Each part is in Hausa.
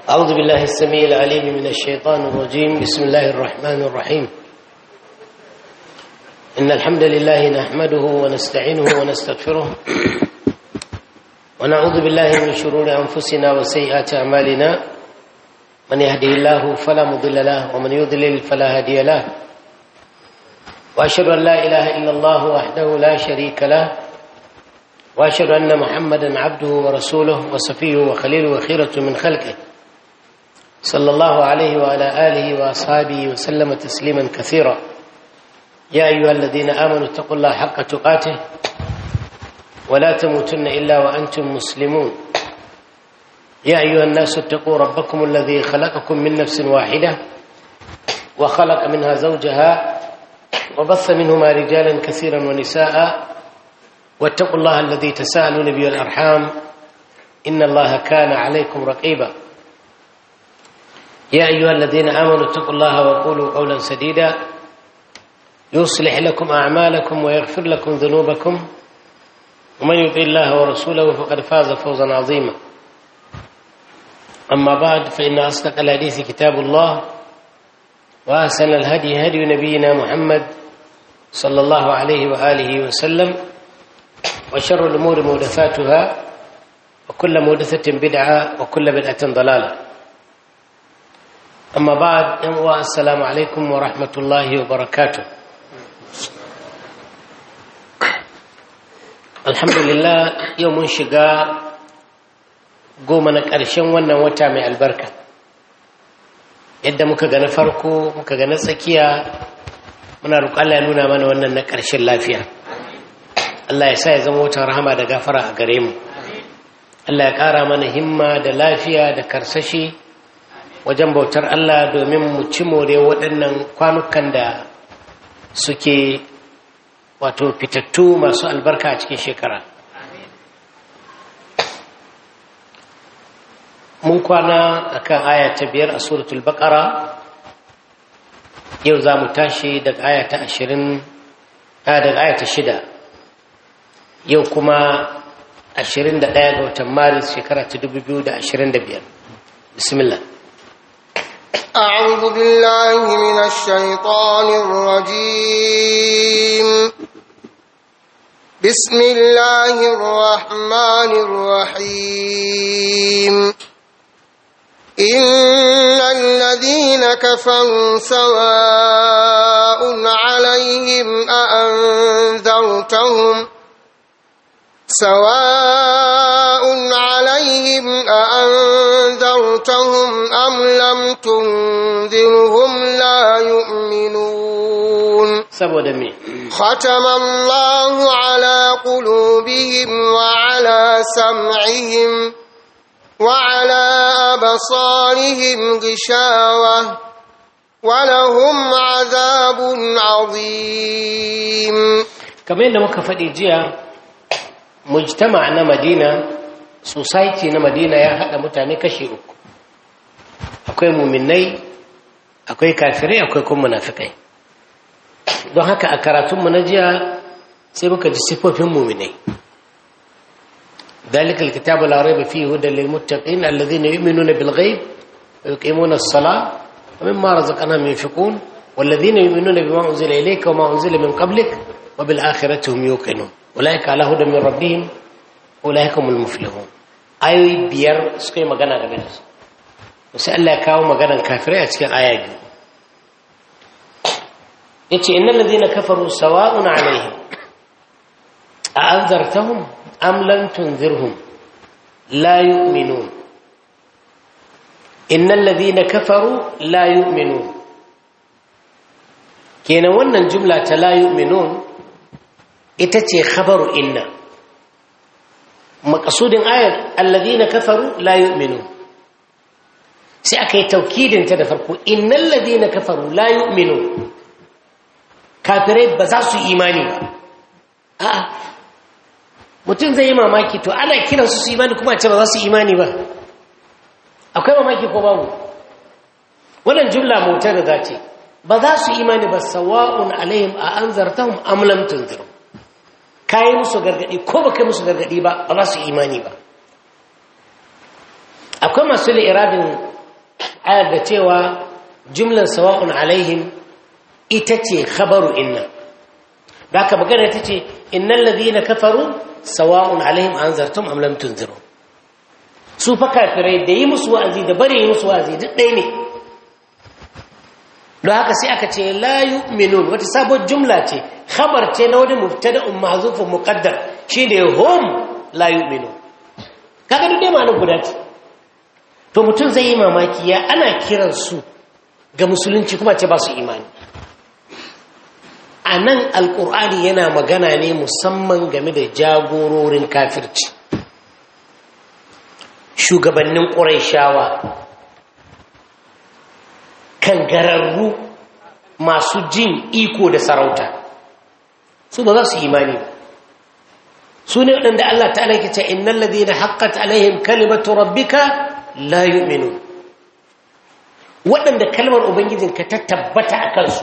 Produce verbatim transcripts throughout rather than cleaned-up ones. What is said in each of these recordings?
أعوذ بالله السميع العليم من الشيطان الرجيم. بسم الله الرحمن الرحيم. إن الحمد لله نحمده ونستعينه ونستغفره ونعوذ بالله من شرور أنفسنا وسيئات أعمالنا. من يهده الله فلا مضل له ومن يضلل فلا هادي له، وأشهد أن لا إله إلا الله وحده لا شريك له، وأشهد أن محمدا عبده ورسوله وصفيه وخليله وخيرة من خلقه صلى الله عليه وعلى آله وأصحابه وسلم تسليما كثيرا. يا أيها الذين آمنوا اتقوا الله حق تقاته ولا تموتن إلا وأنتم مسلمون. يا أيها الناس اتقوا ربكم الذي خلقكم من نفس واحدة وخلق منها زوجها وبث منهما رجالا كثيرا ونساء، واتقوا الله الذي تساءلون به الأرحام إن الله كان عليكم رقيبا. يا أيها الذين آمنوا اتقوا الله وقولوا قولا سديدا يصلح لكم أعمالكم ويغفر لكم ذنوبكم، ومن يطع الله ورسوله فقد فاز فوزا عظيما. أما بعد، فإن أصدق الحديث كتاب الله، وأحسن الهدي هدي نبينا محمد صلى الله عليه وآله وسلم، وشر الأمور محدثاتها وكل محدثة بدعة وكل بدعة ضلالة. أما بعد، السلام عليكم ورحمة الله وبركاته. الحمد لله، يوم شقا goma na ƙarshen wannan wata mai albarka. Yadda muka ga na farko muka ga na tsakiya, muna roƙon Allah ya nuna mana wannan na ƙarshen lafiya. Allah ya sa ya zama wata rahama da gafara a gare mu. Allah ya ƙara mana himma da lafiya da karsashi wajen bautar Allah domin mu ci more waɗannan kwanukan da suke wato fitattu masu albarka a cikin shekara. mun kwana akan aya ta biyar a suratul baqara. Yau za mu tashi daga aya ta ashirin daga aya ta shida, yau kuma ashirin da ɗaya ga watan maris shekara ta dubu biyu da ashirin da biyar. bismillah. أعوذ بالله من الشيطان الرجيم. بسم الله الرحمن الرحيم. إن الذين كفروا سواء عليهم أأنذرتهم سواء عليهم أأنذرتهم أم لم تنذرهم لا يؤمنون. ختم الله على قلوبهم وعلى سمعهم وعلى أبصارهم غشاوة ولهم عذاب عظيم. كما إنه مكفدي جيا مجتمع مدينة سوسايتي مدينة يا هذا متعني كشيء akwai muminai akwai kafirai akwai kuma munafikai. Don haka a karatun mu na jiya sai muka ji sifofin muminai. ذلك الكتاب لا ريب فيه هدى للمتقين الذين يؤمنون بالغيب ويقيمون الصلاة ومما رزقناهم ينفقون والذين يؤمنون بما أنزل إليك وما أنزل من قبلك وبالآخرة هم يوقنون أولئك على هدى من ربهم أولئك هم المفلحون. أي بير سكي مغانا غبنس وسأل الله كاو مغانا كافرين أتكين آيات يتي إن الذين كفروا سواء عليهم أأنذرتهم أم لم تنذرهم لا يؤمنون. إن الذين كفروا لا يؤمنون. كينا ونن جملة لا يؤمنون إتتي خبر إن مقصود آية الذين كفروا لا يؤمنون سأكي توكيد تدفرقوا إن الذين كفروا لا يؤمنون. كافرين بزاسوا إيماني آه mutum zai yi mamaki, to ana kiransu su imani kuma ce ba za su imani ba. Akwai mamaki ko babu? Wannan jumla motar da zace ba za su imani ba. Sawa'un alaihim a anzartahum am lam tunzir. Kai musu gargadi ko ba kai musu gargadi ba, ba za su imani ba. Akwai masu li'irabin ayar da cewa jumlan sawa'un alaihim ita ce khabaru inna da aka magana ita ce innal ladhina kafaru sawa'un alaihim anzartum am lam tunziru su fa kafirai da yi musu wa'azi da bari yi musu wa'azi duk ɗaya ne don haka sai aka ce la yu'minun wata sabon jumla ce khabar ce na wani mubtada'un mahzufun muqaddar shine hum la yu'minun kaga duk dai ma'anar guda ce to mutum zai yi mamaki ya ana kiran su ga musulunci kuma ce ba su imani a nan alkur'ani yana magana ne musamman game da jagororin kafirci shugabannin ƙurayshawa kangararru masu jin iko da sarauta su ba za su imani ba su ne waɗanda Allah ta'ala ke ce innal ladina haqqat alaihim kalimatu rabbika la yu'minun waɗanda kalmar ubangijinka ta tabbata a kansu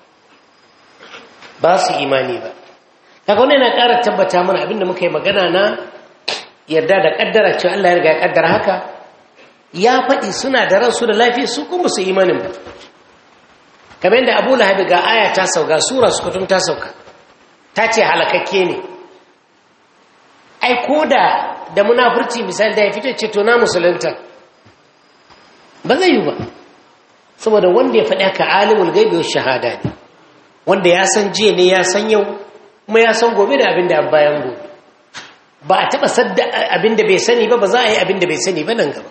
ba su imani ba kaga wannan yana ƙara tabbata mana abinda muka yi magana na yarda da kaddara cewa Allah ya riga ya kaddara haka ya faɗi suna da ransu da lafiya su kuma su imanin ba kamar yadda Abu Lahab ga aya ta sauka sura su kutum ta sauka ta ce halakakke ne ai koda da munafurci misali da ya fito ce to na musulunta ba zai yi ba saboda wanda ya faɗi haka alimul gaibi wa shahada ne wanda ya san jiya ne ya san yau kuma ya san gobe da abin da bayan gobe ba a taɓa sadda abin da bai sani ba ba za a yi abin da bai sani ba nan gaba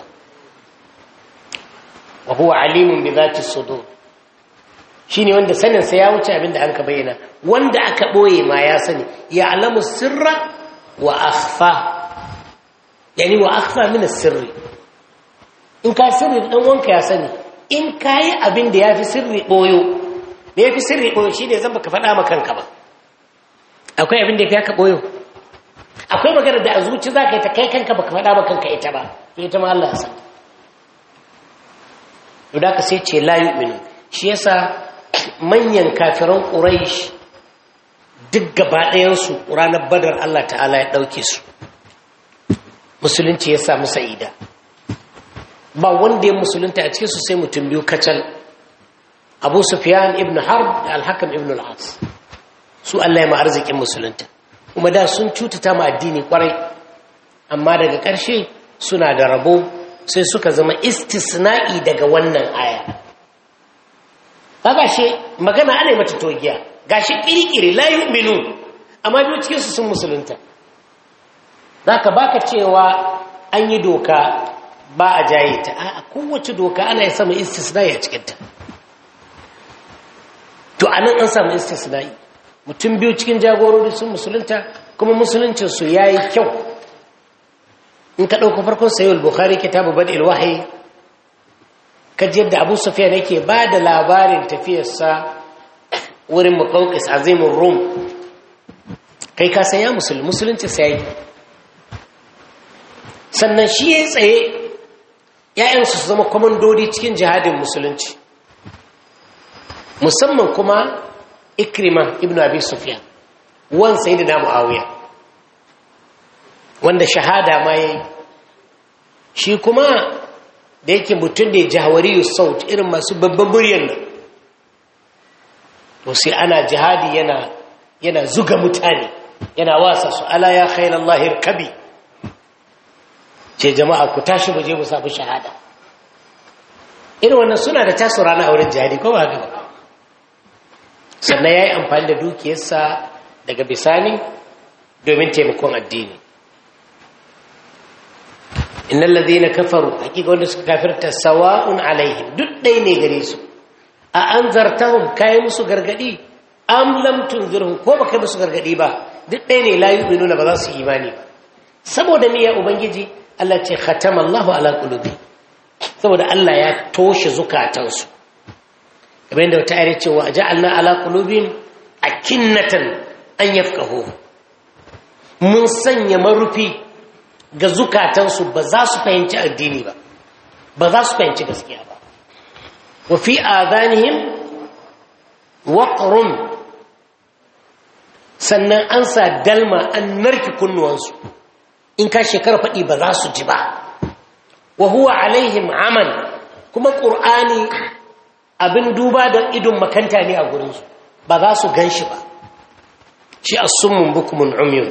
wa huwa alimun bi zati sudur shine wanda sanin sa ya wuce abin da an ka bayyana wanda aka boye ma ya sani ya alamu sirra wa akhfa yani wa akhfa min as-sirri in ka sirri dan wanka ya sani in kai abin da yafi sirri boyo me yafi sirri boyo shine zan baka faɗa maka kanka ba akwai abin da yafi ka boyo akwai magana da a zuci zaka yi ta kai kanka baka faɗa maka kanka ita ba ita ma Allah ya san to da ka sai ce la yu'minu shi yasa manyan kafiran quraish duk gaba ɗayan su ranar badar Allah ta'ala ya dauke su musulunci ya sa musa ida ba wanda ya musulunta a cikin su sai mutum biyu kacal Abu Sufyan ibn Harb da Al-Hakam ibn al-As su Allah ya ma arzikin musulunta kuma da sun cutata ma addini kwarai amma daga ƙarshe suna da rabo sai suka zama istisna'i daga wannan aya kaga shi magana ana mata togiya gashi kirkire la yu'minu amma biyu cikin su sun musulunta zaka baka cewa an yi doka ba a jaye ta a kowace doka ana yi sama istisna'i a cikin ta to anan an samu istisna'i mutum biyu cikin jagorori sun musulunta kuma musuluncin su yayi kyau in ka dauko farkon sahih bukhari kitabu bad'il wahyi kaji yadda Abu Sufyan yake ba da labarin tafiyarsa wurin Muqawqis azimur Rum kai ka san ya musulmi musulunci sai sannan shi ya tsaye ‘ya'yansu su zama kwamandodi cikin jihadin musulunci musamman kuma Ikrima ibn Abi Sufyan wan sayyidina Muawiya wanda shahada ma yayi shi kuma da yake mutum da jahawariyu saut irin masu babban muryar nan to sai ana jihadi yana yana zuga mutane yana wasa su ala ya khairullahi irkabi ce jama'a ku tashi mu je mu samu shahada irin wannan suna da tasu rana a wurin jihadi ko ba haka ba sannan yayi amfani da dukiyarsa daga bisani domin taimakon addini innal ladina kafaru hakika wanda suka kafirta sawa'un alaihim duk dai ne gare su a anzartahum kai musu gargadi am lam tunzirhum ko baka musu gargadi ba duk dai ne la yu'minuna ba za su imani ba saboda me ya ubangiji Allah ce khatama Allahu ala qulubi saboda Allah ya toshe zukatansu kamar yadda wata ayar ce wa ja'alna ala qulubin akinnatan an yafqahu mun sanya marufi ga zukatansu ba za su fahimci addini ba ba za su fahimci gaskiya ba wa fi adanihim waqrun sannan an sa dalma an narki kunnuwansu in ka shekara faɗi ba za su ji ba wa huwa alaihim aman kuma qur'ani abin duba da idon makanta ne a gurin su ba za su ganshi ba shi as-summun bukmun umyun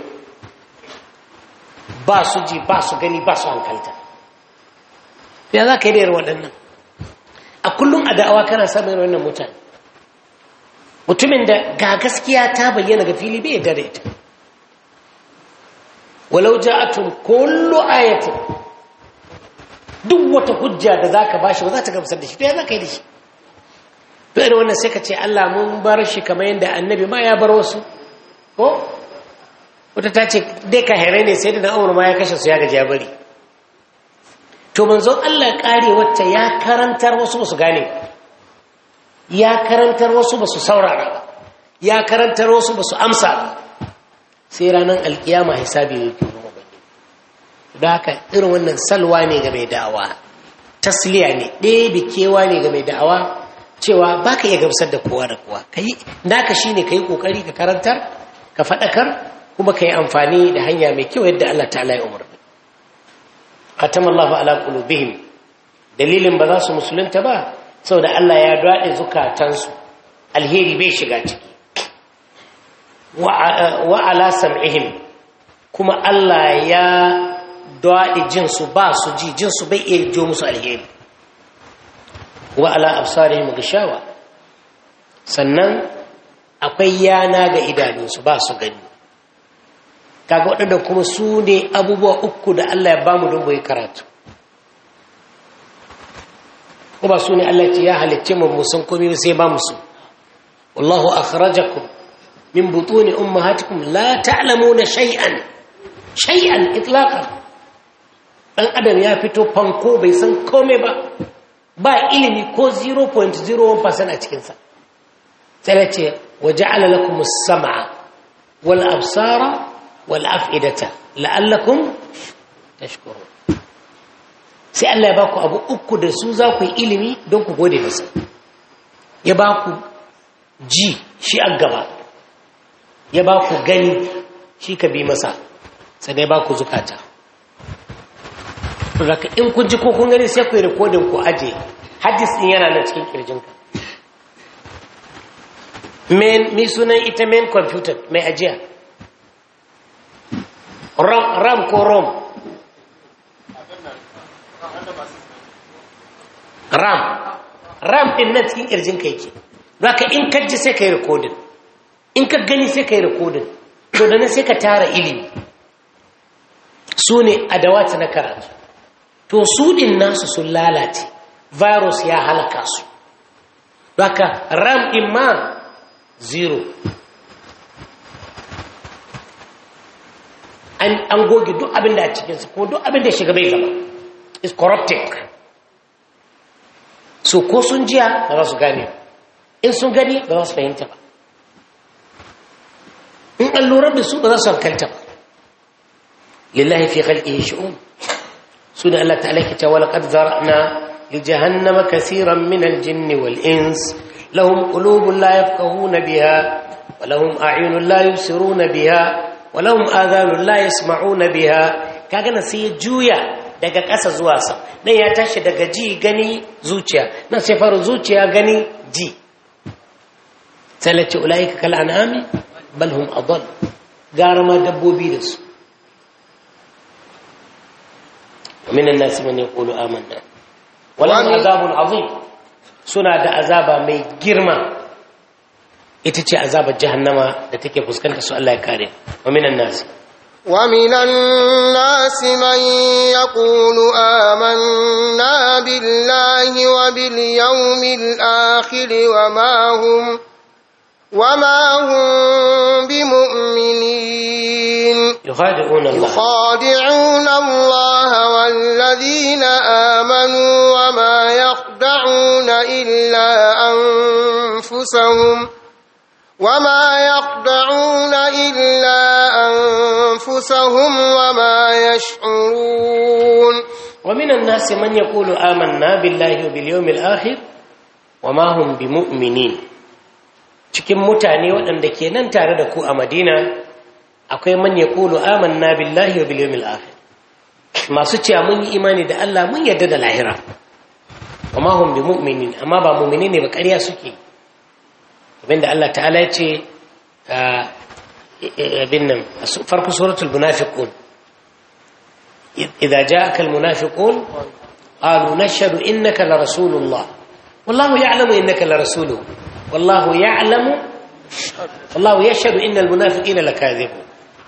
ba su ji ba su gani ba su hankalta ya za ka yi da waɗannan a kullum a da'awa kana samun wannan mutane mutumin da ga gaskiya ta bayyana ga fili bai yadda da ita walau ja'atun kullu ayatin duk wata hujja da zaka bashi ba za ta gamsar da shi to ya zaka yi da shi to irin wannan sai ka ce Allah mun bar shi kamar yadda annabi ma ya bar wasu ko wata ta ce dai ka hare ne sai da na Umar ma ya kashe su ya gaji ya bari to manzon Allah kare wacce ya karantar wasu ba su gane ya karantar wasu ba su saurara ya karantar wasu ba su amsa sai ranar alkiyama hisabi ne ke kuma bane da haka irin wannan salwa ne ga mai da'awa tasliya ne ɗebe kewa ne ga mai da'awa cewa ba ka iya gamsar da kowa da kowa naka shi ne ka yi ƙoƙari ka karantar ka faɗakar kuma ka yi amfani da hanya mai kyau yadda Allah ta'ala ya umarni khatama Allahu ala qulubihim dalilin ba za su musulunta ba saboda Allah ya daɗe zukatansu alheri bai shiga ciki wa ala sam'ihim kuma Allah ya daɗe jinsu ba su ji jinsu bai iya jo musu alheri wa ala absarihim gishawa sannan akwai yana ga idanunsu ba su gani kaga waɗanda kuma su ne abubuwa uku da Allah ya bamu don bai karatu kuma su ne Allah ya halicce mu musan komai sai ba musu wallahu akhrajakum min butuni ummahatikum la ta'lamuna shay'an shay'an itlaqan dan adam ya fito fanko bai san komai ba ba ilimi ko zero point zero one percent a cikin sa sai ce waja'ala lakum as-sam'a wal absara wal af'idata la'allakum tashkurun sai Allah ya baku abu uku da su za ku yi ilimi don ku gode masa ya baku ji shi a gaba ya baku gani shi ka bi masa sai ya baku zukata raka in kun ji ko kun gani sai ku yi rikodin ku aje hadis din yana nan cikin kirjinka main mi sunan ita main computer mai ajiya ram ram ko rom ram ram din nan cikin kirjinka yake raka in ka ji sai ka yi rikodin in ka gani sai ka yi rikodin to da nan sai ka tara ilimi su ne adawata na karatu to su din nasu sun lalace virus ya halaka su haka ram din ma zero an goge duk abin da a cikinsa kuma duk abin da shiga bai zama is corrupted so ko sun jiya ba za su gane in sun gani ba za su fahimta ba in an lura da su ba za su hankalta ba lillahi fi khalqihi shu'un سنة الله تعالى كتا ولقد ذرأنا لجهنم كثيرا من الجن والإنس لهم قلوب لا يفقهون بها ولهم أعين لا يبصرون بها ولهم آذان لا يسمعون بها كأنا سيجويا daga ƙasa zuwa sa nan ya tashi daga ji gani zuciya nan sai faru zuciya gani ji salatu ulaika kal an'ami bal hum adall gara ma dabbobi da su ومن الناس من يقول آمنا ولهم عذاب عظيم سنة دا عذاب مي جرما itace azabar jahannama da take fuskantar su Allah ya kare wa minan nas wa minan nas man yaqulu amanna billahi wa bil yawmil akhir wa ma hum wa ma hum bimu'minin yukhadi'una Allah yukhadi'una Allah wal ladina amanu wa ma yakhda'una illa anfusahum وما يخدعون إلا أنفسهم وما يشعرون ومن الناس من يقول آمنا بالله وباليوم الآخر وما هم بمؤمنين cikin mutane waɗanda ke nan tare da ku a Madina akwai man yaqulu amanna billahi wa bil yawmil akhir masu cewa mun yi imani da Allah mun yarda da lahira wa ma hum bi mu'minin amma ba mu'mini ne ba ƙarya suke abinda Allah ta'ala ya ce abin nan farko suratul munafiqun idza ja'aka al munafiqun qalu nashhadu innaka la rasulullah wallahu ya'lamu innaka la rasuluhu wallahu ya'lamu wallahu yashhadu innal munafiqina lakadhibun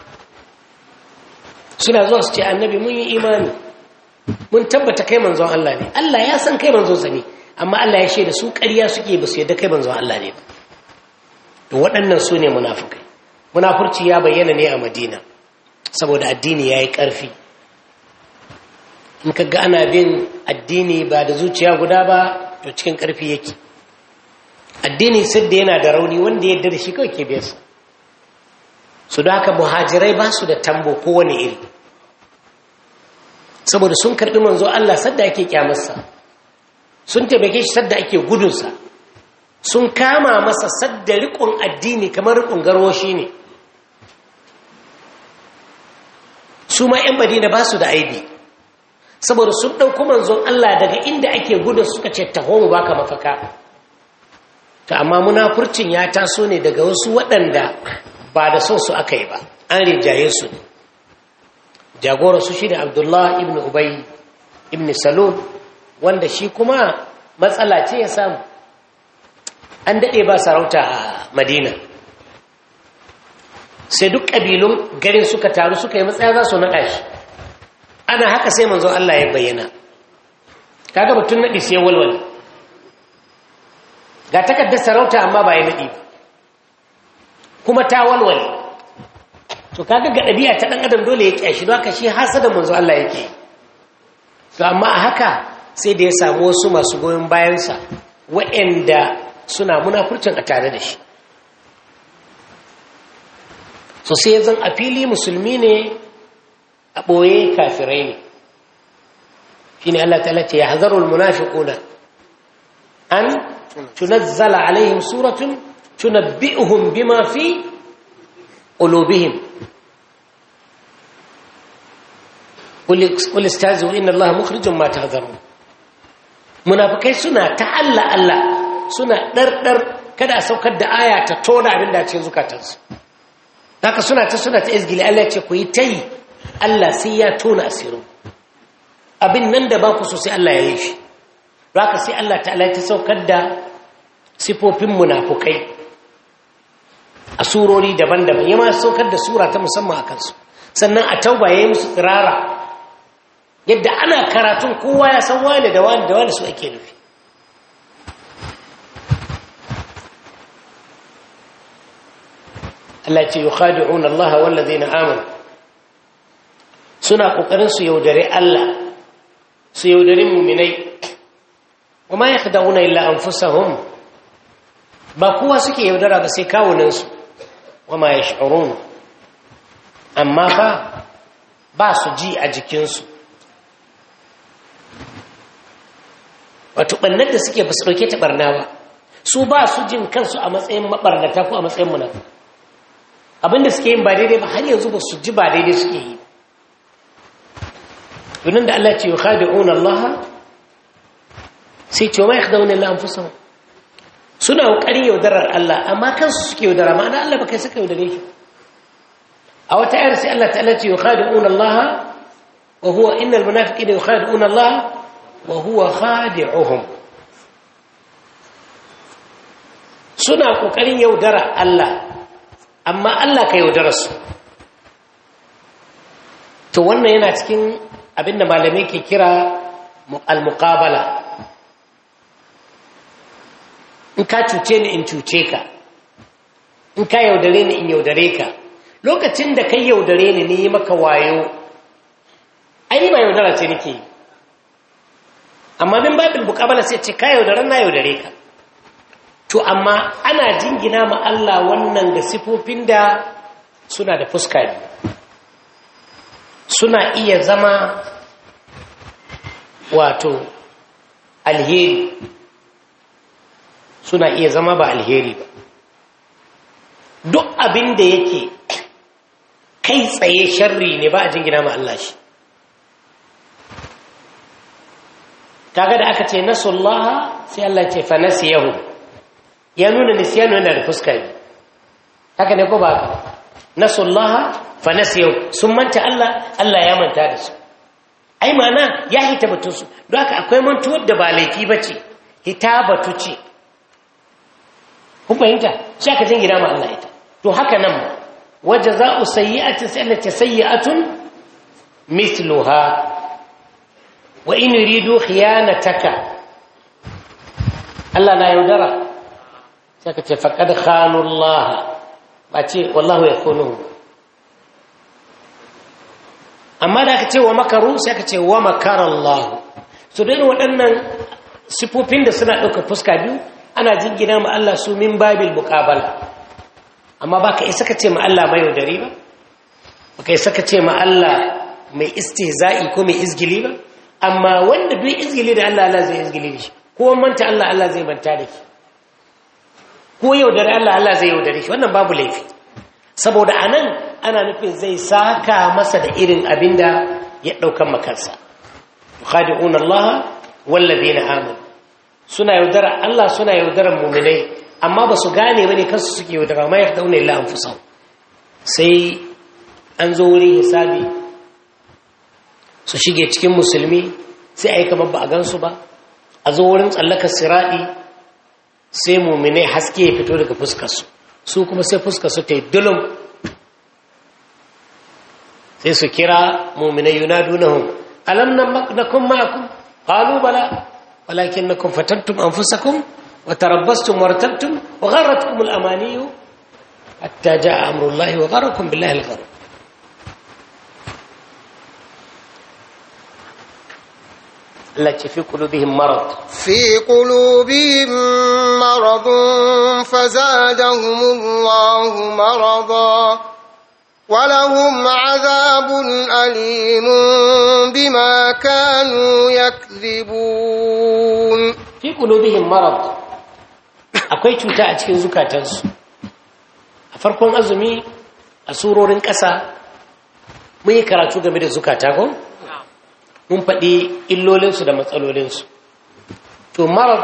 suna zuwa su ce annabi mun yi imani mun tabbata kai manzon Allah ne Allah ya san kai manzon sa ne amma Allah ya shaida su ƙarya suke ba su yadda kai manzon Allah ne ba to waɗannan su ne munafikai munafurci ya bayyana ne a Madina saboda addini yayi ƙarfi in kaga ana bin addini ba da zuciya guda ba to cikin ƙarfi yake addini sidda yana da rauni wanda ya yarda da shi kawai ke biyarsa su da haka muhajirai ba su da tambo kowane iri saboda sun karɓi manzo Allah sadda ake kyamarsa sun taimake shi sadda ake gudunsa sun kama masa sadda riƙon addini kamar riƙon garwashi ne su ma 'yan Madina ba su da aibi saboda sun ɗauko manzon Allah daga inda ake gudun suka ce taho mu baka mafaka ta amma munafurcin ya taso ne daga wasu waɗanda ba da son su aka yi ba an rinjaye su ne jagora su shi da Abdullah ibn Ubay ibn Salul wanda shi kuma matsala ce ya samu an daɗe ba sarauta a Madina sai duk ƙabilun garin suka taru suka yi matsaya za su naɗa shi ana haka sai manzo Allah ya bayyana kaga batun naɗi sai walwal ga takardar sarauta amma ba ya naɗi ba kuma ta walwale to kaga ga ɗabi'a ta ɗan adam dole ya ƙyashi don haka shi hasada manzo Allah yake to amma a haka sai da ya samu wasu masu goyon bayansa waɗanda suna munafurcin a tare da shi so sai ya zan a fili musulmi ne a ɓoye kafirai ne shi ne Allah ta'ala ce ya hazarul munafiquna an tunazzala alaihim suratun tunabbi'uhum bima fi qulubihim qul istazu inna Allaha mukhrijum ma tahzarun munafikai suna ta Allah Allah suna dardar kada a saukar da aya ta tona abin da cikin zukatansu haka suna ta suna ta izgili Allah ya ce ku yi tayi Allah sai ya tona asirin abin nan da ba ku so sai Allah ya yi shi haka sai Allah ta'ala ta saukar da sifofin munafukai a surori daban-daban ya ma saukar da sura ta musamman a kansu sannan a tauba ya yi musu tsirara yadda ana karatun kowa ya san wane da wane da wane su ake nufi Allah ce yukhadi'un Allah wallazina amanu suna kokarin su yaudare Allah su yaudare mu'minai wama yakhda'una illa anfusahum ba kowa suke yaudara ba sai kawunan su wama yash'urun amma fa ba su ji a jikin su wato bannar da suke ba su dauke ta barna ba su ba su jin kansu a matsayin mabarnata ko a matsayin munafiki abinda suke yin ba daidai ba har yanzu ba su ji ba daidai suke yi yunan da Allah ce yukhadi'una Allah sai ce ma yakhda'una illa anfusahum suna kokarin yaudarar Allah amma kansu suke yaudara ma'ana Allah ba kai suka yaudare shi a wata ayar sai Allah ta'ala ce yukhadi'una Allah wa huwa innal munafiqina yukhadi'una Allah wa huwa khadi'uhum suna kokarin yaudarar Allah amma Allah ka yaudara su to wannan yana cikin abinda malamai ke kira al-muqabala in ka cuce ni in cuce ka in ka yaudare ni in yaudare ka lokacin da kai yaudare ni ni maka wayo ai ba yaudara ce nake amma bin babil muqabala sai ce ka yaudare na yaudare ka to amma ana jingina ma Allah wannan da sifofin da suna da fuska biyu suna iya zama wato alheri suna iya zama ba alheri ba duk abin da yake kai tsaye sharri ne ba a jingina ma Allah shi kaga da aka ce nasullaha sai Allah ce fa nasiyahu ya nuna nisyanu yana da fuska ne haka ne ko ba haka nasullaha fa nasiyahu sun manta Allah Allah ya manta da su ai ma'ana ya hita batun su don haka akwai mantuwar da ba laifi bace hita batu ce kun fahimta sai aka jin gida ma Allah ita to haka nan wajaza'u sayyi'atin sallati sayyi'atun mithluha wa in yuridu khiyanataka Allah na yaudara sai ka ce faqad khanu Allah ba ce wallahu yakunu amma da ka ce wa makaru sai ka ce wa makara Allah so dai waɗannan sifofin da suna ɗaukar fuska biyu ana jingina ma Allah su min babil muqabala amma baka isa ka ce ma Allah mai yaudari ba baka isa ka ce ma Allah mai istihza'i ko mai izgili ba amma wanda duk izgili da Allah Allah zai izgili da shi ko manta Allah Allah zai manta da shi ko yaudari Allah Allah zai yaudari shi wannan babu laifi saboda anan ana nufin zai saka masa da irin abinda ya daukan makansa khadi'un Allah wallazina amanu suna yaudara Allah suna yaudaran mu'minai amma ba su gane bane kansu suke yaudara ma ya dauna illa anfusahum sai an zo wurin hisabi su shige cikin musulmi sai ai kamar ba a gansu ba a zo wurin tsallakar siradi sai mu'minai haske ya fito daga fuskar su su kuma sai fuskar su ta yi dulum sai su kira mu'minai yunadunahum alam nakum ma'akum qalu bala walakinnakum fatantum anfusakum wa tarabbastum wartabtum wa gharratkum al-amani hatta jaa amru Allah wa gharrakum billahi al-gharur التي في قلوبهم مرض في قلوبهم مرض فزادهم الله مرضا ولهم عذاب أليم بما كانوا يكذبون في قلوبهم مرض akwai cuta a cikin zukatansu a farkon azumi a surorin ƙasa mun yi karatu game da zukata ko mun faɗi illolinsu da matsalolinsu to marad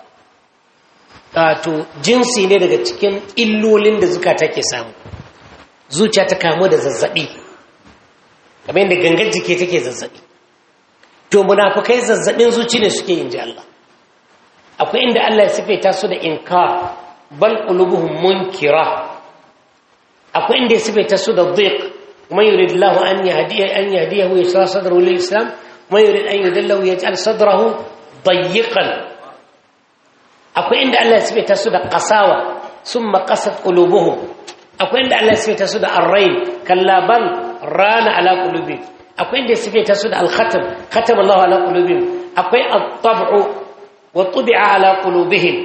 to jinsi ne daga cikin illolin da zukata ke samu zuciya ta kamu da zazzaɓi kamar yadda gangar jiki take zazzaɓi to munafukai zazzaɓin zuci ne suke yin ji Allah akwai inda Allah ya sifaita su da inkar bal qulubuhum munkira akwai inda ya sifaita su da dhiq man yuridillahu an yahdiya an yahdiyahu yasra sadrahu lil islam man yurid an yudillahu yaj'al sadrahu dayyqan akwai inda Allah ya sifaita su da qasawa summa qasat qulubuhum akwai inda Allah ya sifaita su da ar-rayn kalla bal rana ala qulubihim akwai inda ya sifaita su da al-khatam khatama Allahu ala qulubihim akwai at-tab'u wa tubi'a ala qulubihim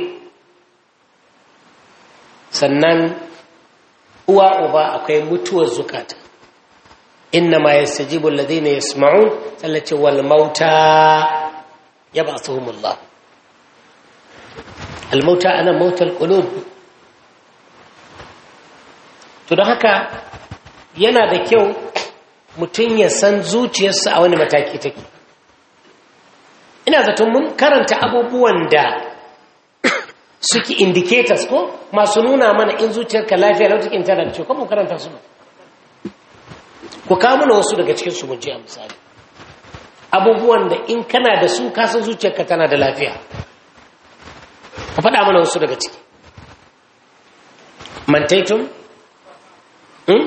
sannan uwa uba akwai mutuwar zukata innama yastajibu alladhina yasma'un sallati wal mauta yab'athuhumullah al mauta ana mautal qulub to don haka yana da kyau mutum ya san zuciyarsa a wani mataki take ina zaton mun karanta abubuwan da suke indicators ko masu nuna mana in zuciyarka lafiya lautik internet ce ko mun karanta su ku kawo mana wasu daga cikin su mun ji a misali abubuwan da in kana da su ka san zuciyarka tana da lafiya ka faɗa mana wasu daga ciki mantaitum hmm?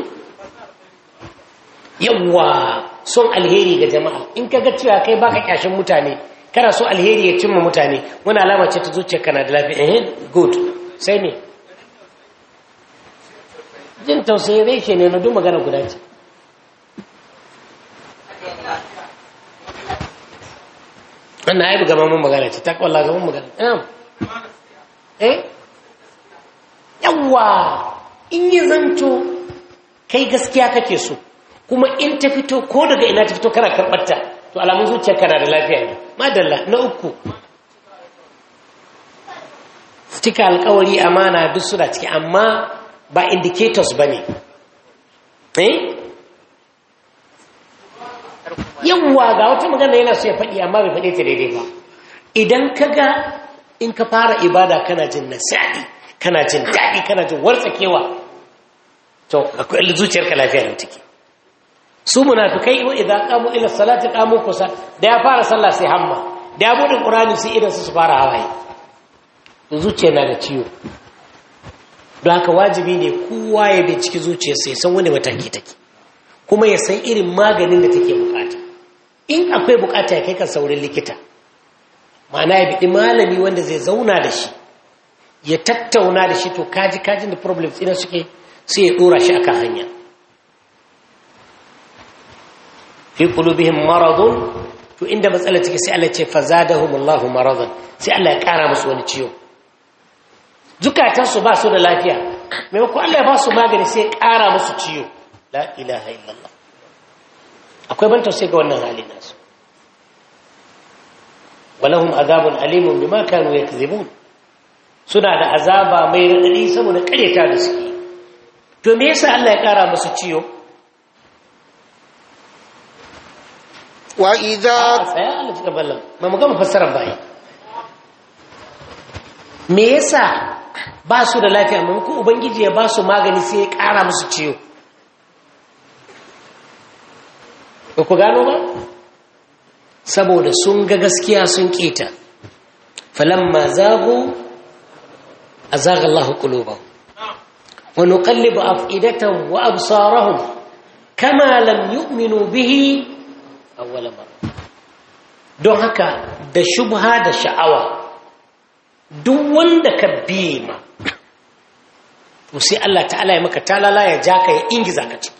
yawwa son alheri ga jama'a in ka ga cewa kai baka kyashin mutane kana so alheri ya cimma mutane wani alama ce ta zuciyarka na da lafiya eh good sai ne jin tausayi reshe ne na duk magana guda ce wannan ai buga mun magana ce ta kwalla ga mun magana eh yawa in yi zanto kai gaskiya kake so kuma in ta fito ko daga ina ta fito kana karɓar ta to alamun zuciyar kana da lafiya ne madalla na uku cika alkawari amana duk suna ciki amma ba indicators bane eh yawwa ga wata magana yana so ya faɗi amma bai faɗe ta daidai ba idan kaga in ka fara ibada kana jin nasi'i kana jin daɗi kana jin wartsakewa to akwai zuciyarka lafiya ne take su munafikai wa idan qamu ila salati qamu kusa da ya fara sallah sai hamma da ya bude qur'ani sai idan su fara hawaye to zuciya na da ciwo don haka wajibi ne kowa ya binciki zuciyarsa ya san wani mataki take kuma ya san irin maganin da take bukata in akwai bukata ya kai kan saurin likita ma'ana ya biɗi malami wanda zai zauna da shi ya tattauna da shi to kaji kajin da problems ina suke sai ya ɗora shi akan hanya fi qulubihim maradun to inda matsalar take sai Allah ya ce fazadahumullahu maradan sai Allah ya ƙara musu wani ciwo zukatansu ba su da lafiya maimakon Allah ya ba su magani sai ya ƙara musu ciwo la ilaha illallah akwai ban tausayi ga wannan halin nasu walahum azabun alimun bima kanu yakzibun suna da azaba mai radadi saboda kareta da suke to me yasa Allah ya kara musu ciyo wa idza sai Allah ya ballan ma mu ga fassara bai me yasa ba su da lafiya mun ko ubangiji ya ba su magani sai ya kara musu ciyo ba ku gano ba saboda sun ga gaskiya sun keta falamma zagu azagha Allahu qulubahum wa nuqallibu af'idatahum wa absarahum kama lam yu'minu bihi awwal marra don haka da shubha da sha'awa duk wanda ka biye ma to sai Allah ta'ala ya maka talala ya jaka ya ingiza ka ciki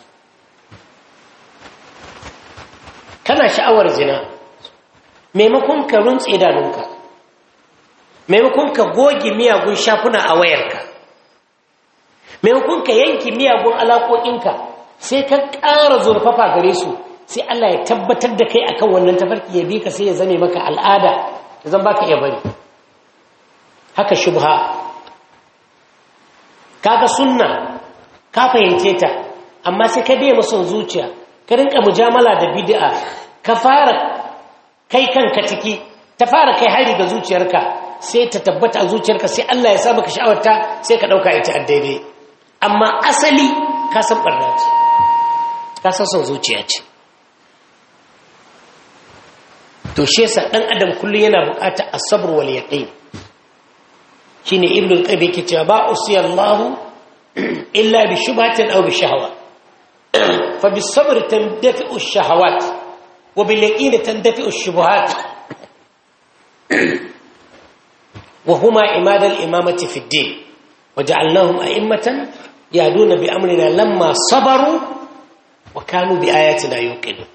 kana sha'awar zina maimakon ka runtse idanunka maimakon ka goge miyagun shafuna a wayarka maimakon ka yanki miyagun alaƙoƙinka sai ka ƙara zurfafa gare su sai Allah ya tabbatar da kai akan wannan tafarki ya bi ka sai ya zame maka al'ada ya zan baka iya bari haka shubha kaga sunna ka fahimce ta amma sai ka biye musun zuciya ka rinka mujamala da bid'a ka fara kai kanka ciki ta fara kai hari ga zuciyarka sai ta tabbata a zuciyarka sai Allah ya sa maka sha'awarta sai ka dauka ita daidai amma asali ka san barna ce ka san son zuciya ce to shi yasa dan adam kullu yana bukata as-sabr wal yaqin shine ibnu al-qayyim yake cewa ba usiyallahu illa bi shubhatin aw bi shahwa fa bis sabr tandafi'u ash-shahawat wa bil yaqin tandafi'u ash-shubuhat wa huma imad al-imamati fi ad-din waja'alnahum a'immatan yahduna bi amrina lamma sabaru wa kanu bi ayatina yuqinun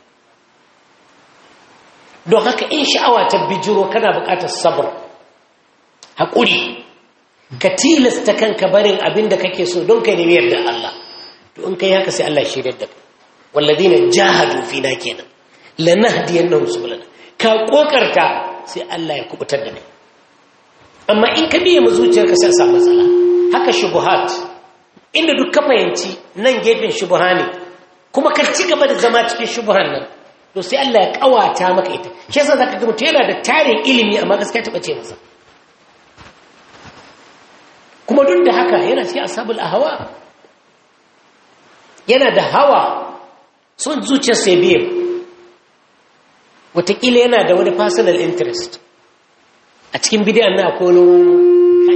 don haka in sha'awa ta bijiro kana buƙatar sabr haƙuri ka tilasta kanka barin abin da kake so don kai nemi yarda Allah to in kai haka sai Allah shirye da kai walladina jahadu fina kenan lanahdiyannahum subulana ka kokarta sai Allah ya kubutar da kai amma in ka biye mu zuciyarka sai samu matsala haka shubuhat inda duk ka fahimci nan gefen shubuha ne kuma ka ci gaba da zama cikin shubuhan nan to sai Allah ya kawata maka ita shi yasa zaka ga mutum yana da tarin ilimi amma gaskiya ta bace masa kuma duk da haka yana cikin ashabul ahwa yana da hawa son zuciyar sai biye wataƙila yana da wani personal interest a cikin bidiyan na akwai wani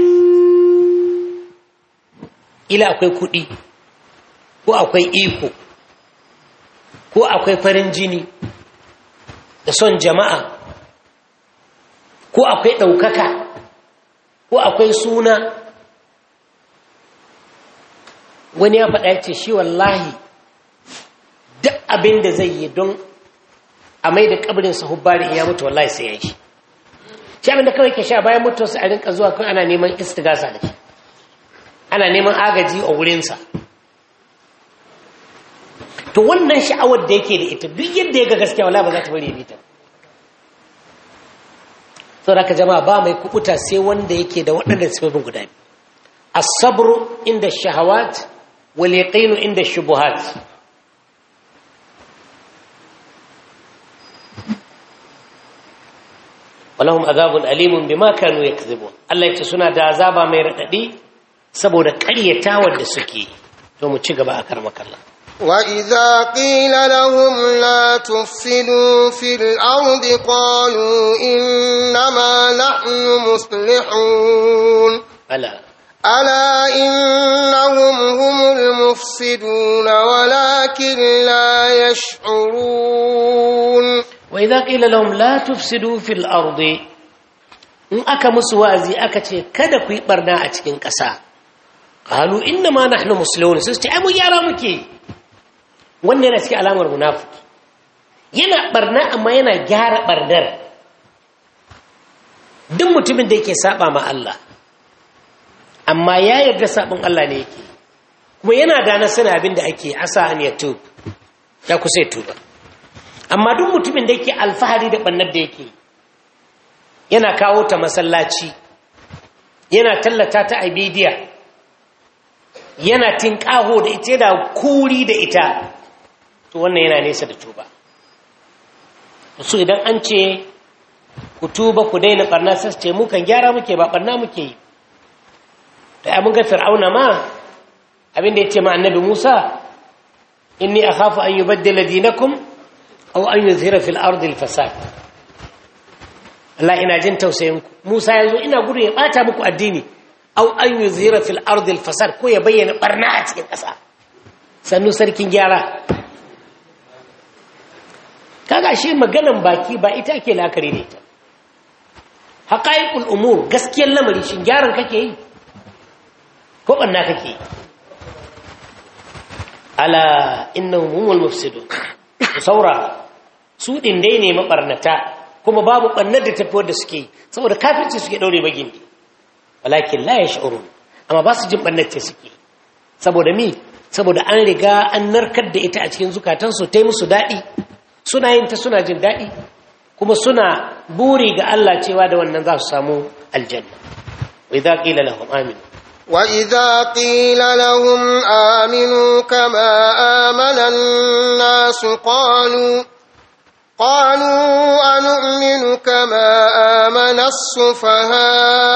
ila akwai kuɗi ko akwai iko ko akwai farin jini da son jama'a ko akwai ɗaukaka ko akwai suna wani ya faɗa ce shi wallahi duk abin da zai yi don a mai da ƙabirinsa hubbari ya mutu wallahi sai ya yi shi abin da kawai ke sha bayan mutuwarsa a rinka zuwa kan ana neman istigasa da shi ana neman agaji a wurinsa to wannan sha'awar da yake da ita duk yadda ya ga gaskiya wala ba za ta bari ya bi ta saboda ka jama'a ba mai kubuta sai wanda yake da waɗannan sifofin guda biyu as-sabru inda shahawat wal yaqinu inda shubuhat walahum azabun alimun bima kanu yakzibun Allah yace suna da azaba mai radadi saboda ƙaryatawar da suke to mu ci gaba a karmakallah وإذا قيل لهم لا تفسدوا في الأرض قالوا إنما نحن مصلحون ألا ألا إنهم هم المفسدون ولكن لا يشعرون وإذا قيل لهم لا تفسدوا في الأرض إن أكا مسوازي أكا كذا كوي برنا أتكين كسا قالوا إنما نحن مسلمون سيستي أمو يارا مكي wannan yana cikin alamar munafiki yana barna amma yana gyara barnar duk mutumin da yake saba ma Allah amma ya yarda sabon Allah ne yake kuma yana da na sanin abin da ake asa an ya tub ya kusa ya tuba amma duk mutumin da yake alfahari da barnar da yake yana kawo ta masallaci yana tallata ta a bidiya yana tinkaho da ita da kuri da ita to wannan yana nesa da tuba su idan an ce ku tuba ku daina barna sai ce mu kan gyara muke ba barna muke yi da abin ga fir'auna ma abin da yace ma annabi Musa inni akhafu an yubaddila dinakum aw an yuzhira fil ardi al fasad Allah ina jin tausayin ku Musa yazo ina gudu ya bata muku addini aw an yuzhira fil ardi al fasad ko ya bayyana barna a cikin ƙasa sannu sarkin gyara kaga shi maganan baki ba ita ake la'akari da ita haqaiqul umur gaskiyar lamari shin gyaran kake yi ko banna kake yi ala innahum humul mufsidun saura su din dai ne mabarnata kuma babu bannar da tafi wanda suke yi saboda kafirci suke daure bagindi walakin la yash'urun amma ba su jin bannar ce suke saboda mi saboda an riga an narkar da ita a cikin zukatansu tai musu dadi suna yin ta suna jin daɗi kuma suna buri ga Allah cewa da wannan za su samu aljanna wa idza qila lahum aminu wa idza qila lahum aminu kama amana an-nas qalu qalu anu'minu kama amana as-sufaha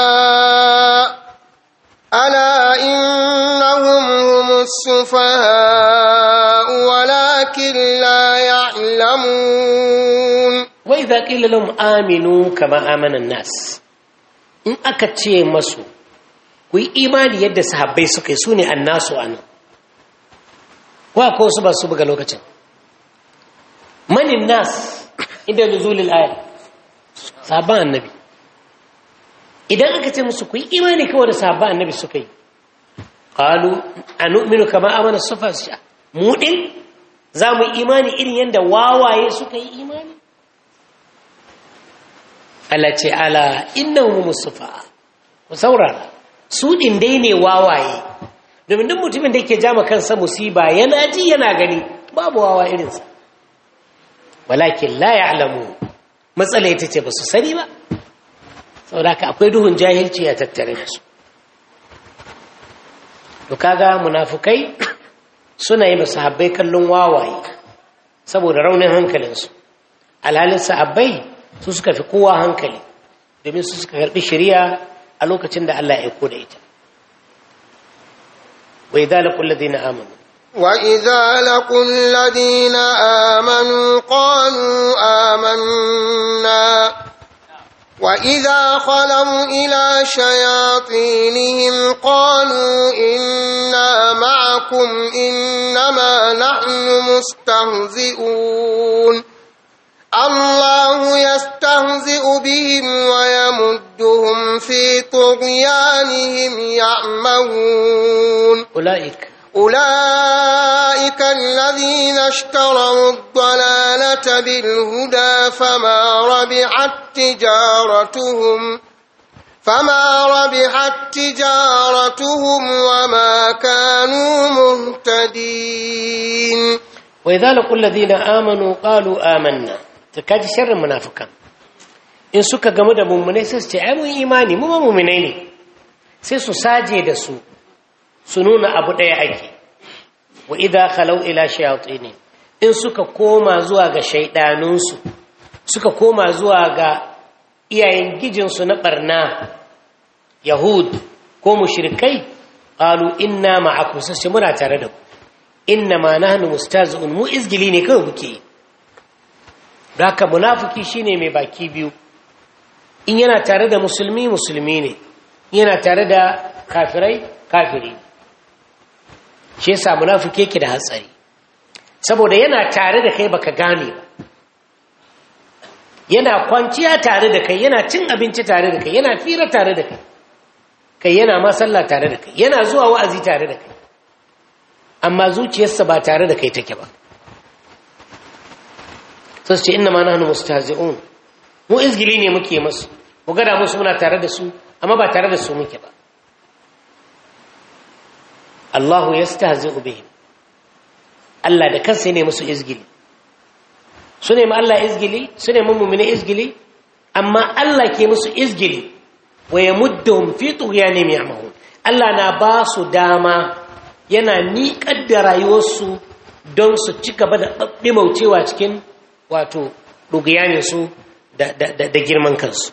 ala innahum humus sufaha walakin la ya'lamun wa idza qila lahum aminu kama amana an-nas in aka ce masu ku yi imani yadda sahabbai suka yi sune annasu anan wa ko su ba su buga lokacin manin nas inda nuzulul aya sahabban annabi idan aka ce musu ku yi imani kawai da sahabban annabi suka yi qalu anu'minu kama amana as-sufaha mu din za mu yi imani irin yadda wawaye suka yi imani Allah ce ala innahum musufaha ku saurara su din dai ne wawaye domin duk mutumin da yake jama kansa musiba yana ji yana gani babu wawa irinsa walakin la ya'lamu matsala ita ce ba su sani ba saboda haka akwai duhun jahilci a tattare da su to kaga munafukai suna yi masahabbai kallon wawaye saboda raunin hankalinsu alhalin sahabbai su suka fi kowa hankali domin su suka karbi shari'a a lokacin da Allah ya aiko da ita wa idza laqul ladina amanu wa idza laqul ladina amanu qalu amanna وإذا خلوا إلى شياطينهم قالوا إنا معكم إنما نحن مستهزئون الله يستهزئ بهم ويمدهم في طغيانهم يعمهون أولئك أولئك الذين اشتروا الضلالة بالهدى فما ربحت تجارتهم فما ربحت تجارتهم وما كانوا مهتدين وإذا لقوا الذين آمنوا قالوا آمنا تكاد شر منافقا إن سكا جمد مؤمنين سيستعموا إيماني مو مؤمنين سيسو ساجي دسو سنون أبو ديعكي وإذا خلوا إلى شياطينهم in suka koma zuwa ga shaidanunsu suka koma zuwa ga iyayen gijinsu na barna yahud ko mushrikai qalu inna ma'akum sai muna tare da ku inna ma nahnu mustaz'un mu izgili ne kawai muke haka munafiki shine mai baki biyu in yana tare da musulmi musulmi ne yana tare da kafirai kafiri shi yasa munafiki yake da hatsari saboda yana tare da kai baka gane ba yana kwanciya tare da kai yana cin abinci tare da kai yana fira tare da kai kai yana ma sallah tare da kai yana zuwa wa'azi tare da kai amma zuciyarsa ba tare da kai take ba sai ce inna ma nahnu mustahzi'un mu izgili ne muke musu mu gada musu muna tare da su amma ba tare da su muke ba Allahu yastahzi'u bihim Allah da kansa ne musu izgili su ne ma Allah izgili su ne mu'mini izgili amma Allah ke musu izgili wa yamudduhum fi tughyanihim ya'mahun Allah na ba su dama yana niƙar da rayuwarsu don su ci gaba da ɗimaucewa cikin wato ɗugiyaninsu da girman kansu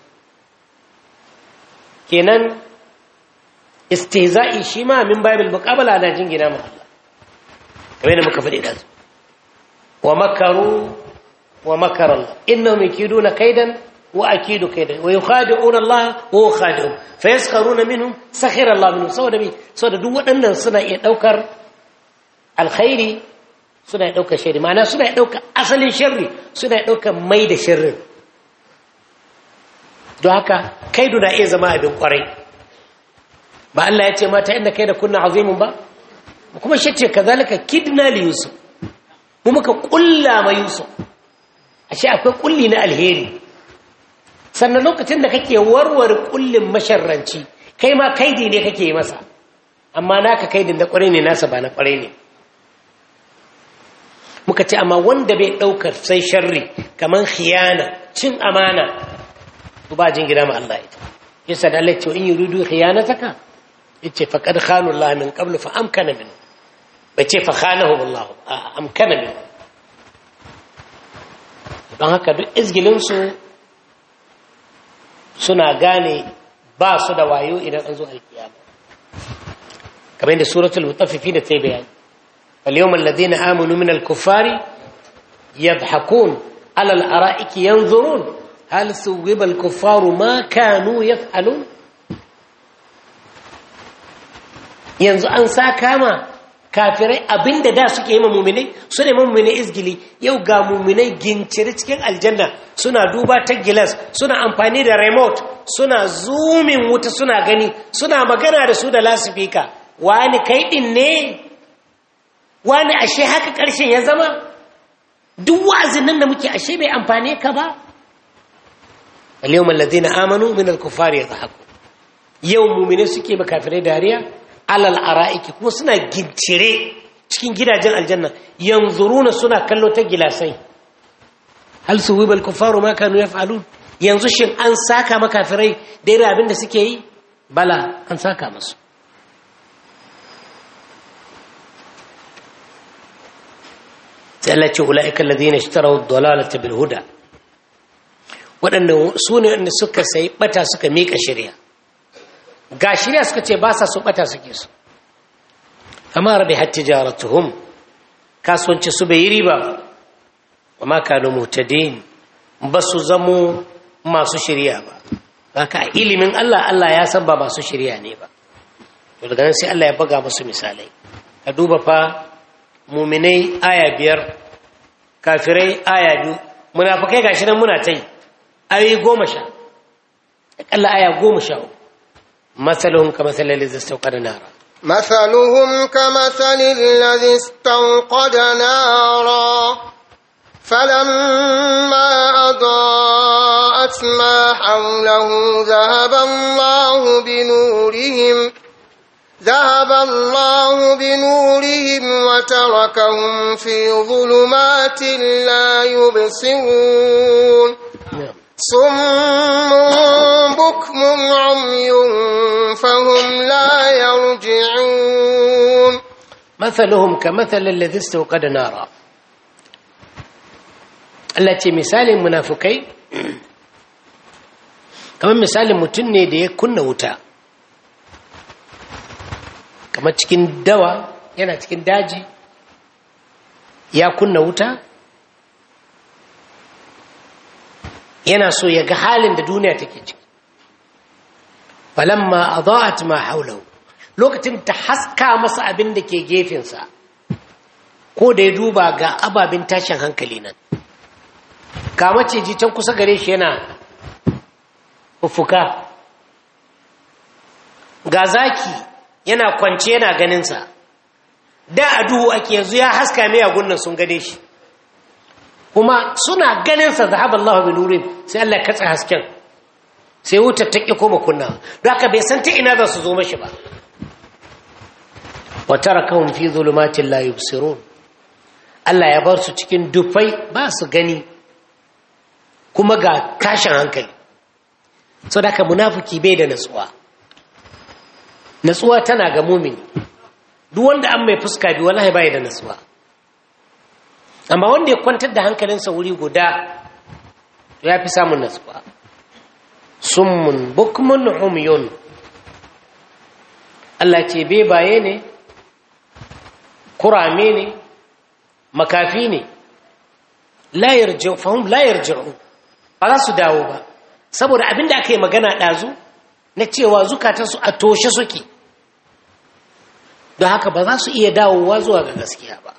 kenan istihza'i shi ma min babil muqabala na jingina mu Allah kamar da muka faɗi da su wa makaru wa makara Allah innahum yakiduna kaidan wa akidu kaidan wa yukhadi'una Allah wa huwa khadi'un fa yaskharuna minhum sakhira Allah minhum saboda mi saboda duk waɗannan suna iya daukar alkhairi suna iya daukar sharri ma'ana suna iya daukar asalin sharri suna iya daukar mai da sharrin don haka kaidu na iya zama abin kwarai ba Allah ya ce mata inda kai da kunna azimun ba kuma shi ce kazalika kidna li yusuf mu muka kulla ma yusuf ashe akwai kulli na alheri sannan lokacin da kake warware kullin masharranci kai ma kaidi ne kake yi masa amma naka kaidin da kwarai ne nasa ba na kwarai ne muka ce amma wanda bai daukar sai sharri kaman khiyana cin amana ba jin gida ma Allah ita yasa da Allah ce in yuridu khiyanataka yace faqad khanu Allah min qabl fa amkana min bace fa khanahu Allah amkana min dan haka duk izgilin su suna gane ba su da wayo idan an zo alkiyama kamar yadda suratul mutaffifin ta bayani wal yawmal ladina amanu min al-kuffari yadhhakun ala al-ara'iki yanzurun hal suwiba al-kuffaru ma kanu yaf'alun yanzu an saka ma kafirai abinda da suke yi ma mu'minai su ne mu'minai izgili yau ga mu'minai ginciri cikin aljanna suna duba ta gilas suna amfani da remote suna zoomin wuta suna gani suna magana da su da lasifika wani kai din ne wani ashe haka karshen ya zama duk wa'azin nan da muke ashe bai amfane ka ba al-yawma alladhina amanu min al-kuffari yadhhaku yau mu'minai suke ba kafirai dariya alal ara'iki kuma suna gincire cikin gidajen aljanna yanzuruna suna kallo ta gilasai hal suwibal kufaru ma kanu yaf'alun yanzu shin an saka makafirai da irin abin da suke yi bala an saka musu sai Allah ce ulaika alladhina ishtaraw ad-dalalata bil huda wadannan sune wanda suka sai bata suka mika shari'a ga shirya suka ce ba sa su bata suke su amma rabihat tijaratuhum kasuwanci su bai riba wa ma kanu mutadin ba su zamo masu shirya ba haka ilimin Allah Allah ya san ba masu shirya ne ba to daga nan sai Allah ya buga musu misalai ka duba fa mu'minai aya biyar kafirai aya biyu munafikai gashi nan muna tai ayi goma sha Allah aya goma sha مثلهم كمثل الذي استوقد نارا مثلهم كمثل الذي استوقد نارا فلما أضاءت ما حوله ذهب الله بنورهم ذهب الله بنورهم وتركهم في ظلمات لا يبصرون صم بكم عمي فهم لا يرجعون مثلهم كمثل الذي استوقد نارا التي مثال المنافقين kamar misalin mutum ne da ya kunna wuta kamar cikin dawa yana cikin daji ya kunna wuta yana so ya ga halin da duniya take ciki falamma adaat ma hawlahu lokacin ta haska masa abin da ke gefensa ko da ya duba ga ababin tashin hankali nan ga maciji can kusa gare shi yana ufuka ga zaki yana kwance yana ganinsa da a duhu ake yanzu ya haska mai agunnan sun gane shi kuma suna ganinsa zahaba Allah bi nurin sai Allah ya katsa hasken sai wutar ta ƙi koma kunna don haka bai san ta ina za su zo mashi ba wa tarakahum fi zulumatin la yubsirun Allah ya bar su cikin dufai ba su gani kuma ga tashin hankali so da haka munafiki bai da natsuwa natsuwa tana ga mumini duk wanda an mai fuska bi wallahi bai da natsuwa amma wanda ya kwantar da hankalinsa wuri guda to ya fi samun natsuwa summun bukmun umyun Allah ce bebaye ne kurame ne makafi ne la yarji'u fahum la yarji'u ba za su dawo ba saboda abinda aka yi magana ɗazu na cewa zukatansu a toshe suke don haka ba za su iya dawowa zuwa ga gaskiya ba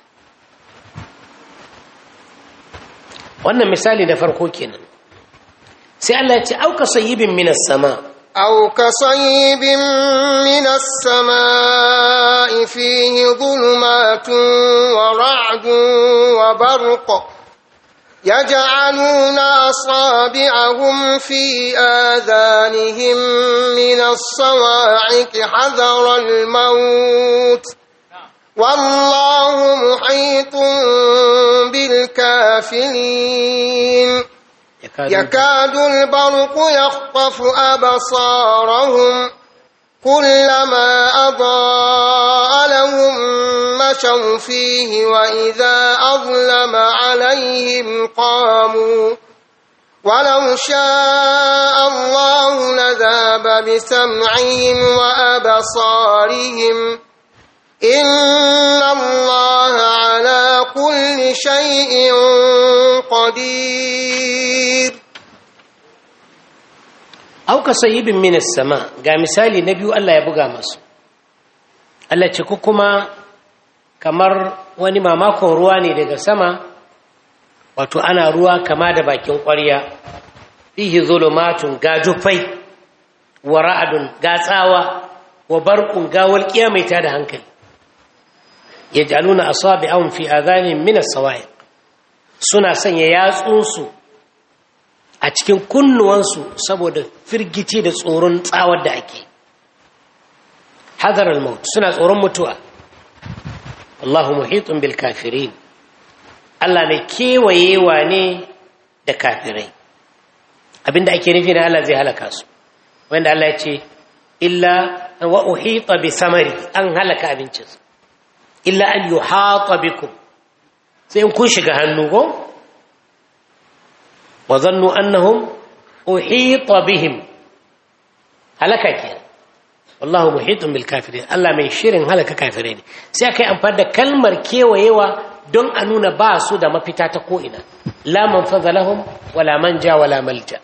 wannan misali da farko kenan sai Allah ya ce auka sayyibin minas sama auka sayyibin minas sama'i fihi dhulumatun wa ra'dun wa barq يجعلون أصابعهم في آذانهم من الصواعق حذر الموت والله محيط بالكافرين يكاد البرق يخطف أبصارهم كلما أضاء لهم مشوا فيه وإذا أظلم عليهم قاموا ولو شاء الله لذهب بسمعهم وأبصارهم إن الله على كل شيء قدير أو كصيب من السماء قال مثالي نبي الله يبقى مصر Allah ce kuma kamar wani mamakon ruwa ne daga sama wato ana ruwa kama da bakin ƙwarya fihi zulumatun ga jufai wa ra'adun ga tsawa wa barqun ga walqiya mai tada hankali yaj'aluna asabi'ahum fi adhanihim min as-sawa'iq suna sanya yatsunsu a cikin kunnuwansu saboda firgici da tsoron tsawar da ake hadar al-maut suna tsoron mutuwa Allahu muhitun bil kafirin Allah mai kewayewa ne da kafirai abinda ake nufi na Allah zai halaka su wanda Allah ya ce illa wa uhita bi samari an halaka abincinsu illa an yuhata bikum sai in kun shiga hannu go wa zannu annahum uhita bihim halaka kenan wallahu muhitun bil kafirin Allah mai shirin halaka kafirai ne sai akai amfani da kalmar kewayewa don a nuna ba su da mafita ta ko ina la manfaza lahum wala manja wala malja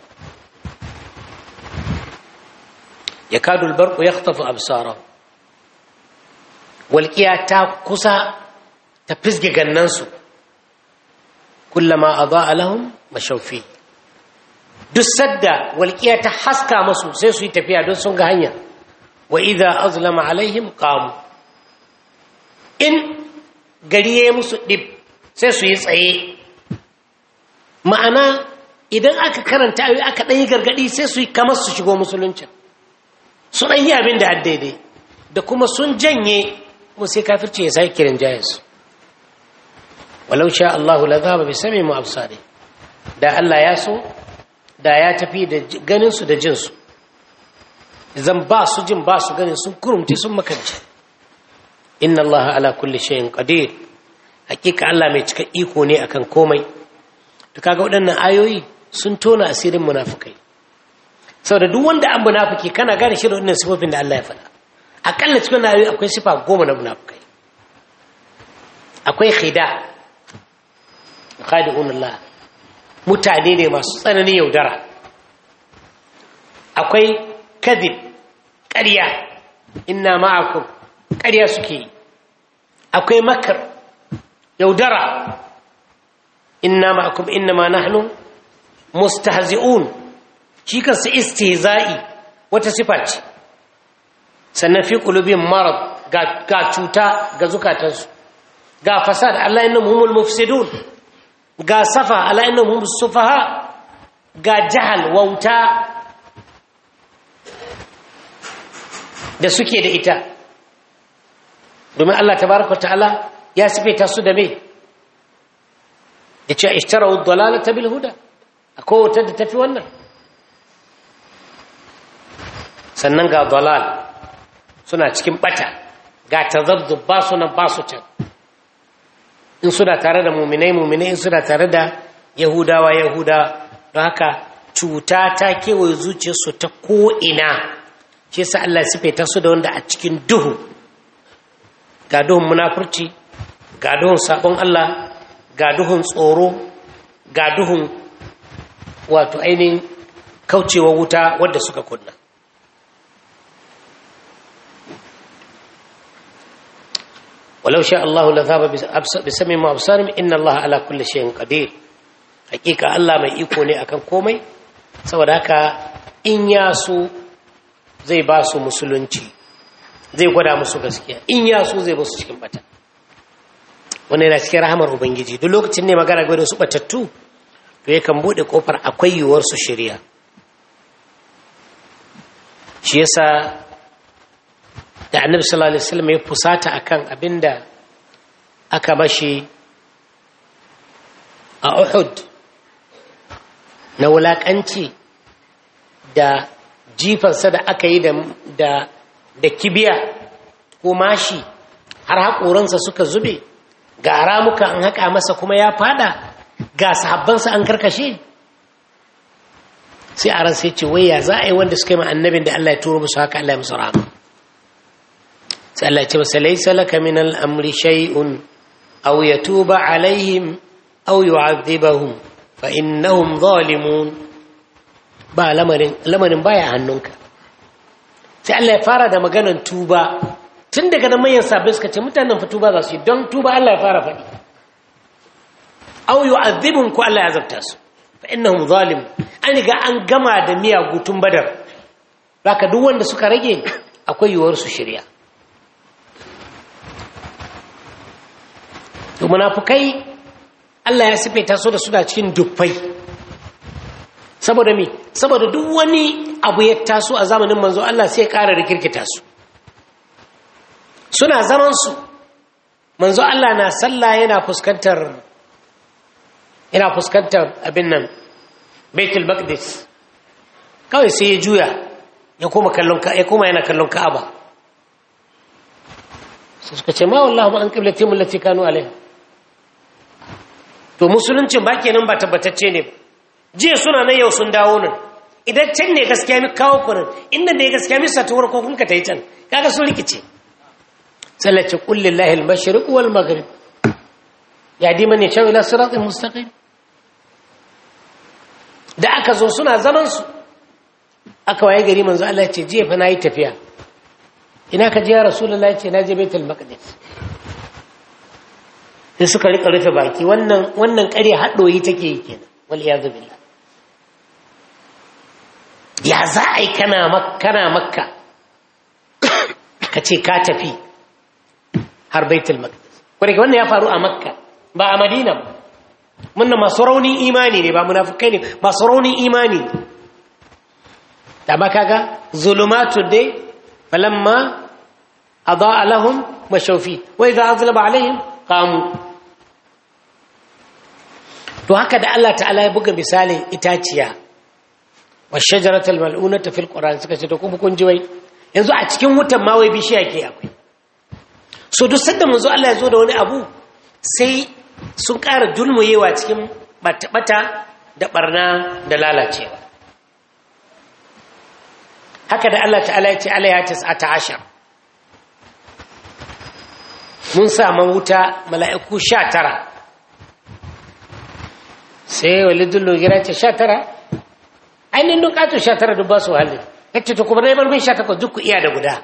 yakadu al barqu yakhtafu absarahum walqiya ta kusa ta fisge gannansu kullama adaa lahum mashawfi duk sadda walqiya ta haska masu sai su yi tafiya don sun ga hanya wa idza azlama alaihim qamu in gariye musu dib sai su yi tsaye ma'ana idan aka karanta ayi aka dan yi gargadi sai su yi kamar su shigo musulunci su dan yi abin da daidai da kuma sun janye mu sai kafirci ya sai kiran jayis walau sha Allah la dhaba bi sami mu absari da Allah ya so da ya tafi da ganin su da jin su zan ba su jin ba su ganin sun kurumte sun makance inna Allah ala kulli shay'in qadir hakika Allah mai cika iko ne akan komai to kaga waɗannan ayoyi sun tona asirin munafikai saboda duk wanda an munafiki kana gane shi da wannan sifofin da Allah ya faɗa akalla cikin ayoyi akwai sifa goma na munafikai akwai khida khadi'un Allah mutane ne masu tsananin yaudara akwai kadhib ƙarya inna ma'akum ƙarya suke yi akwai makar yaudara inna ma'akum innama nahnu mustahzi'un shi kansa istihza'i wata sifa ce sannan fi qulubihim marad ga cuta ga zukatansu ga fasad Allah innahum humul mufsidun ga safa Allah innahum humus sufaha ga jahal wauta da suke da ita domin Allah tabaraka ta'ala ya sifaita su da me yace ishtaraw ad-dalalata bil huda akwai wata da tafi wannan sannan ga dalal suna cikin bata ga tazabbub ba su nan ba su can in suna tare da mu'minai mu'minai in suna tare da yahudawa yahuda don haka cuta ta kewaye zuciyarsu ta ko ina shi yasa Allah ya sifaita su da wanda a cikin duhu ga duhun munafurci ga duhun sabon Allah ga duhun tsoro ga duhun wato ainihin kaucewa wuta wadda suka kunna walau sha Allah la zaba bi sami ma absarim inna Allah ala kulli shay'in qadir hakika Allah mai iko ne akan komai saboda haka in ya so zai ba su musulunci zai gwada musu gaskiya in ya so zai ba su cikin bata wannan yana cikin rahamar ubangiji duk lokacin ne magana gwada su batattu to yakan bude kofar akwai yiwuwar su shirya shi yasa da annabi sallallahu alaihi wasallam ya fusata akan abinda aka bashi a Uhud na wulakanci da jifansa da aka yi da da da kibiya ko mashi har haƙoransa suka zube ga ramuka an haƙa masa kuma ya fada ga sahabbansa an karkashe sai a ran sai ce wai ya za a yi wanda suka yi ma annabin da Allah ya turo musu haka Allah ya musu rahama sai Allah ya ce masa laysa laka min al-amri shay'un aw yatuba alaihim aw yu'adhibahum fa innahum zalimun ba lamarin lamarin baya hannunka sai Allah ya fara da maganar tuba tun daga nan manyan sabbin suka ce mutanen fa tuba za su yi don tuba Allah ya fara faɗi aw yu'adhibum ko Allah ya azabta su fa innahum zalim an riga an gama da miyagu tun badar zaka duk wanda suka rage akwai yiwuwar su shirya to munafikai Allah ya sifaita su da suna cikin dubbai saboda me saboda duk wani abu ya taso a zamanin manzo Allah sai ya ƙara rikirkita su suna zaman su manzo Allah na sallah yana fuskantar yana fuskantar abin nan Baitul Maqdis kawai sai ya juya ya koma kallon ka ya koma yana kallon Ka'aba sai suka ce ma wallahi ma an qiblati allati kanu alaiha to musulunci ba kenan ba tabbatacce ne jiya suna nan yau sun dawo nan idan can ne gaskiya mi kawo ku nan inda ne gaskiya mi satuwar ko kun ka tayi can kaga sun rikice sallace qul lillahi al-mashriq wal maghrib ya di man yasha ila siratin mustaqim da aka zo suna zaman su aka waye gari manzo Allah ya ce jiya fa nayi tafiya ina ka je ya rasulullahi ya ce na je baitul maqdis sai suka rika rufe baki wannan wannan ƙarya haɗoyi take yi kenan wal iyadu billah ya za a yi kana makka ka ce ka tafi har baitul maqdis kuma wannan ya faru a makka ba a madina ba munna masu raunin imani ne ba munafikai ne masu raunin imani ne da ba kaga zulumatu dai falamma adaa lahum mashawfi wa idha azlaba alaihim qamu to haka da Allah ta'ala ya buga misalin itaciya wa shajaratul mal'unata fil qur'an suka ce to kuma kun ji wai yanzu a cikin wutan ma wai bishiya ke akwai so duk sanda manzo Allah ya zo da wani abu sai sun ƙara dulmuyewa cikin bata da barna da lalacewa haka da Allah ta'ala ya ce alaiha tis'ata ashar mun samu wuta mala'iku sha tara sai walidul lugira ce sha tara ainihin nukatu sha tara duk ba su halin yace to kuma dai balmin sha takwas duk ku iya da guda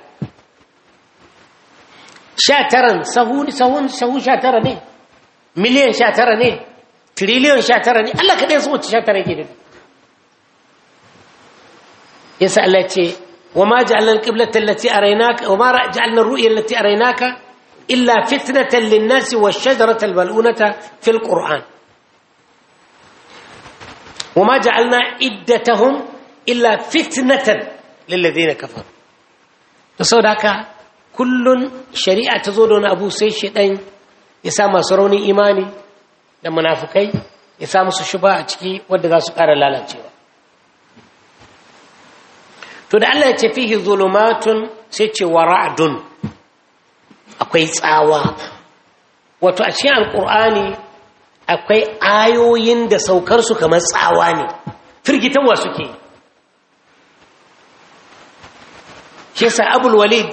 sha taran sahun sahun sahu sha tara ne miliyan sha tara ne triliyon sha tara ne Allah kaɗai su wuce sha tara yake da yasa Allah ce wa ma ja'alna al-qiblata allati araynaka wa ma ja'alna ar-ru'ya allati araynaka illa fitnatan lin-nasi wash-shajarata al-mal'unata fil Qur'an wa ma ja'alna iddatahum illa fitnatan lil-ladhina kafaru to saboda haka kullun shari'a ta zo da wani abu sai shedan ya sa masu raunin imani da munafukai ya sa musu shuba a ciki wanda za su ƙara lalacewa to da Allah ya ce fihi zulumatun sai ce wa ra'dun akwai tsawa wato a cikin alqur'ani akwai ayoyin da saukar su kamar tsawa ne firgitanwa suke shi yasa Abul Walid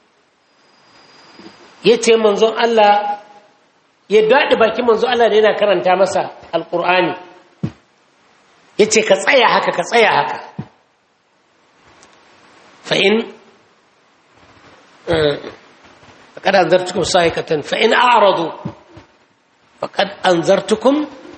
yace manzon Allah ya daɗe bakin manzo Allah da yana karanta masa alƙur'ani ya ce ka tsaya haka ka tsaya haka fa'in faƙad an zartukum sa'ikatan fa'in a'aradu faƙad an zartukum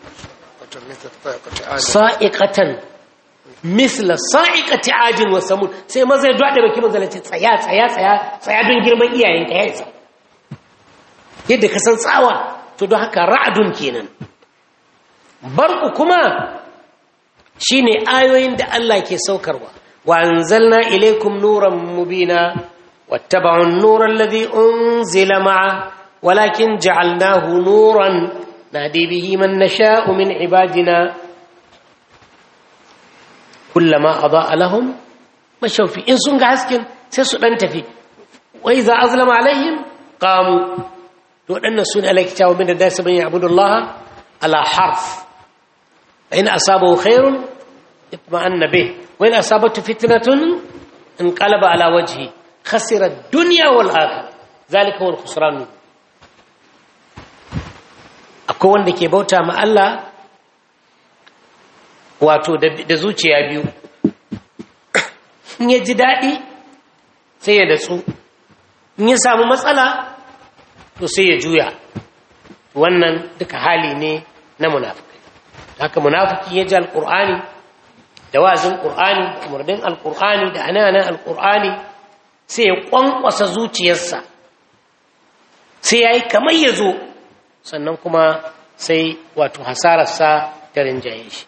sa'ikatan misla sa'ikati ajin wa samud sai maza ya daɗe bakin manzo Allah ce tsaya tsaya tsaya tsaya don girman iyayenka ya isa yadda ka san tsawa to don haka ra'adun kenan barku kuma shine ayoyin da Allah ke saukarwa wa anzalna ilaykum nuran mubina wattaba'u an-nura alladhi unzila ma'a walakin ja'alnahu nuran nahdi bihi man nasha'u min ibadina kullama adaa lahum mashaw fi in sun ga hasken sai su dan tafi wa idza azlama alaihim qamu waɗannan su ne alaikita wa min da dasa ban yi abudullaha ala harf wa ina asabahu khairun itma'anna bih wa ina asabatu fitnatun inqalaba ala wajhi khasira ad-dunya wal akhirah zalika wal khusran akwai wanda ke bauta ma Allah wato da zuciya biyu in ya ji daɗi sai ya datsu in ya samu matsala to sai ya juya wannan duka hali ne na munafiki haka munafiki ya ji alqur'ani da wazin qur'ani da umarnin alqur'ani da ananan alqur'ani sai ya kwankwasa zuciyarsa sai yayi kamar ya zo sannan kuma sai wato hasararsa ta rinjaye shi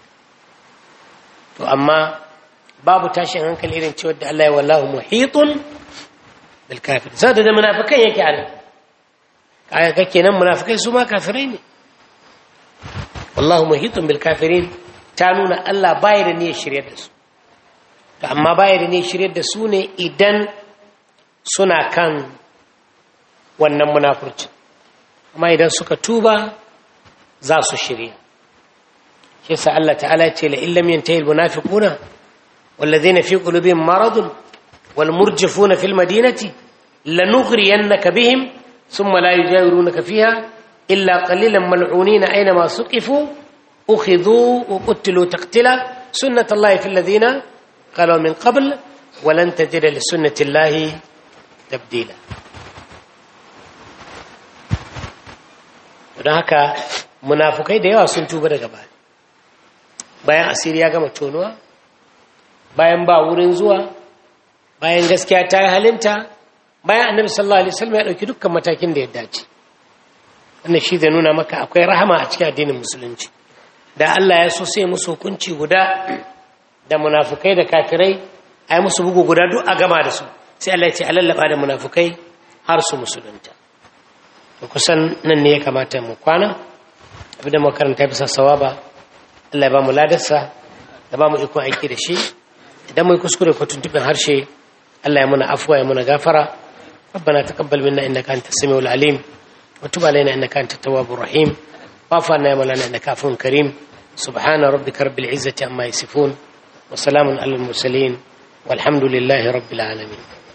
to amma babu tashin hankali irin cewa da Allah ya wallahu muhitun bil kafir sai da munafikan yake alai kaga kenan munafikai su ma kafirai ne wallahu muhitun bil kafirin ta nuna Allah baya da niyyar shiryar da su to amma baya da niyyar shiryar da su ne idan suna kan wannan munafurci amma idan suka tuba za su shirya shi yasa Allah ta'ala ya ce la illam yantahi al munafiquna والذين في قلوبهم مرض والمرجفون في المدينة لنغرينك بهم ثم لا يجاورونك فيها إلا قليلا ملعونين أينما سقفوا أخذوا وقتلوا تقتلا سنة الله في الذين قالوا من قبل ولن تجد لسنة الله تبديلا don haka munafukai da yawa sun tuba daga baya bayan asiri ya gama tonuwa bayan ba wurin zuwa bayan gaskiya ta yi halinta bayan annabi sallallahu alaihi wasallam ya dauki dukkan matakin da ya dace wannan shi zai nuna maka akwai rahama a cikin addinin musulunci da Allah ya so sai musu hukunci guda da munafukai da kafirai ai musu bugu guda duk a gama da su sai Allah ya ce alallaba da munafukai har su musulunta to kusan nan ne ya kamata mu kwana abinda mu karanta bisa sawaba Allah ya ba mu ladarsa da ba mu iko aiki da shi idan mu kuskure ko tuntubin harshe Allah ya muna afwa ya muna gafara ربنا تقبل منا إنك أنت السميع العليم وتب علينا إنك أنت التواب الرحيم واعف عنا يا مولانا إنك عفو كريم سبحان ربك رب العزة عما يصفون وسلام على المرسلين والحمد لله رب العالمين.